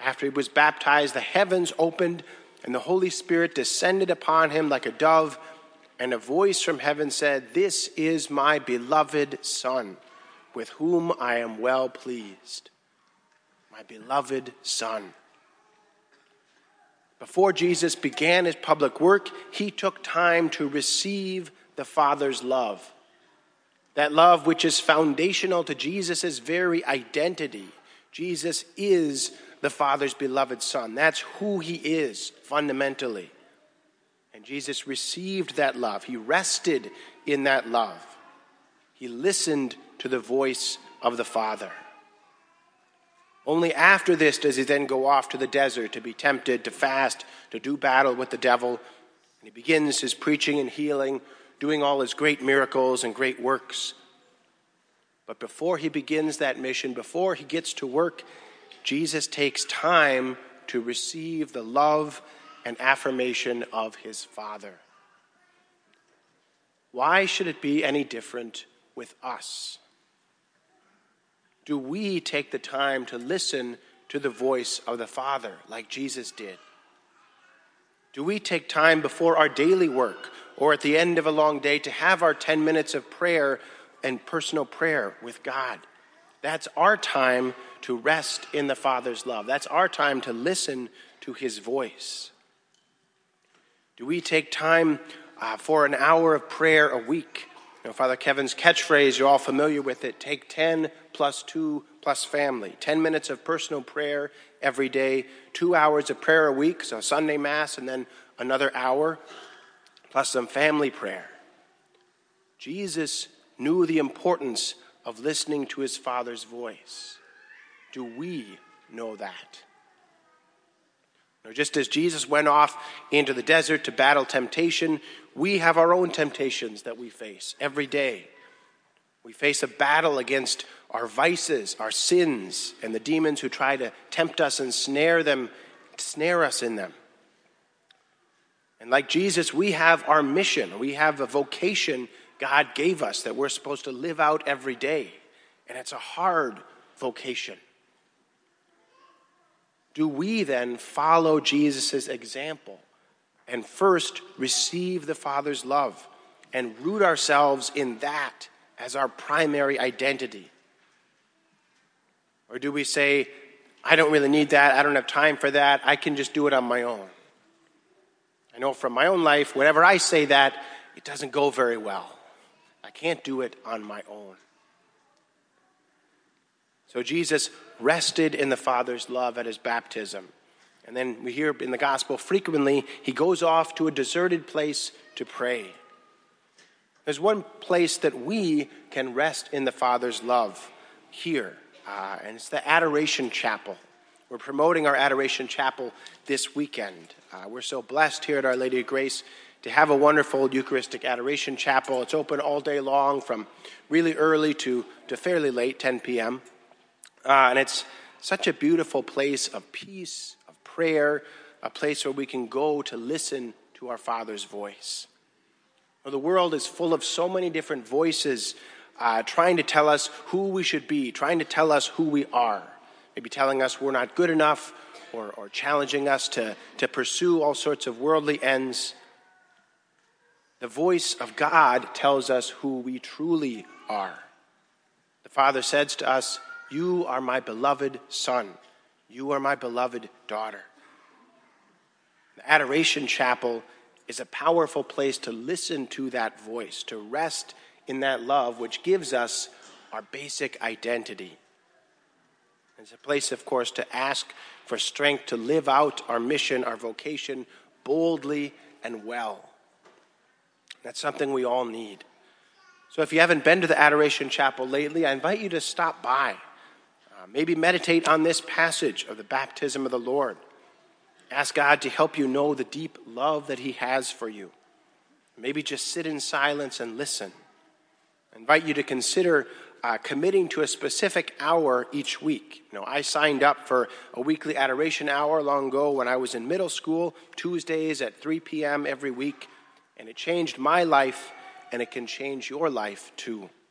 After he was baptized, the heavens opened and the Holy Spirit descended upon him like a dove, and a voice from heaven said, "This is my beloved Son, with whom I am well pleased." My beloved Son. Before Jesus began his public work, he took time to receive the Father's love. That love which is foundational to Jesus' very identity. Jesus is the Father's beloved Son. That's who he is fundamentally. And Jesus received that love. He rested in that love. He listened to the voice of the Father. Only after this does he then go off to the desert to be tempted, to fast, to do battle with the devil. And he begins his preaching and healing, doing all his great miracles and great works. But before he begins that mission, before he gets to work, Jesus takes time to receive the love and affirmation of his Father. Why should it be any different with us? Do we take the time to listen to the voice of the Father like Jesus did? Do we take time before our daily work or at the end of a long day to have our 10 minutes of prayer and personal prayer with God? That's our time to rest in the Father's love. That's our time to listen to his voice. Do we take time for an hour of prayer a week? Father Kevin's catchphrase, you're all familiar with it, take 10 plus 2 plus family. 10 minutes of personal prayer every day, 2 hours of prayer a week, so Sunday Mass, and then another hour, plus some family prayer. Jesus knew the importance of listening to his Father's voice. Do we know that? Just as Jesus went off into the desert to battle temptation, we have our own temptations that we face every day. We face a battle against our vices, our sins, and the demons who try to tempt us and snare us in them. And like Jesus, we have our mission. We have a vocation God gave us that we're supposed to live out every day. And it's a hard vocation. Do we then follow Jesus' example and first receive the Father's love and root ourselves in that as our primary identity? Or do we say, I don't really need that, I don't have time for that, I can just do it on my own? I know from my own life, whenever I say that, it doesn't go very well. I can't do it on my own. So Jesus rested in the Father's love at his baptism. And then we hear in the gospel frequently, he goes off to a deserted place to pray. There's one place that we can rest in the Father's love here, and it's the Adoration Chapel. We're promoting our Adoration Chapel this weekend. We're so blessed here at Our Lady of Grace to have a wonderful Eucharistic Adoration Chapel. It's open all day long from really early to fairly late, 10 p.m., and it's such a beautiful place of peace, of prayer, a place where we can go to listen to our Father's voice. Well, the world is full of so many different voices trying to tell us who we should be, trying to tell us who we are, maybe telling us we're not good enough or challenging us to pursue all sorts of worldly ends. The voice of God tells us who we truly are. The Father says to us, "You are my beloved Son. You are my beloved daughter." The Adoration Chapel is a powerful place to listen to that voice, to rest in that love which gives us our basic identity. It's a place, of course, to ask for strength to live out our mission, our vocation, boldly and well. That's something we all need. So if you haven't been to the Adoration Chapel lately, I invite you to stop by. Maybe meditate on this passage of the baptism of the Lord. Ask God to help you know the deep love that he has for you. Maybe just sit in silence and listen. I invite you to consider committing to a specific hour each week. I signed up for a weekly adoration hour long ago when I was in middle school, Tuesdays at 3 p.m. every week, and it changed my life, and it can change your life too.